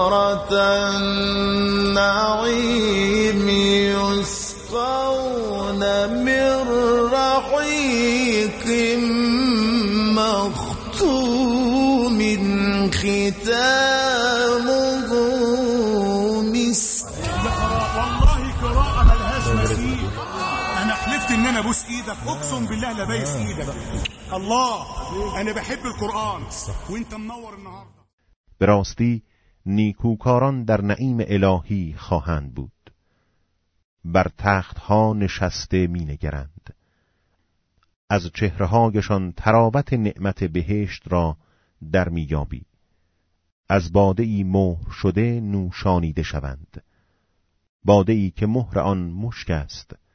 شجرة النعيم يسقون من رحيق مختوم ختامه مسك. والله قراءة ملهاش مثيل. أنا حلفت إن أنا أبوس إيدك، أقسم بالله لا بايس إيدك. الله، أنا بحب القرآن وأنت منور النهاردة. به راستی نیکوکاران در نعیم الهی خواهند بود، بر تختها نشسته می نگرند، از چهره‌هایشان تراوت نعمت بهشت را در میابی، از باده‌ای مهر شده نوشانیده شوند، باده‌ای که مهر آن مشک است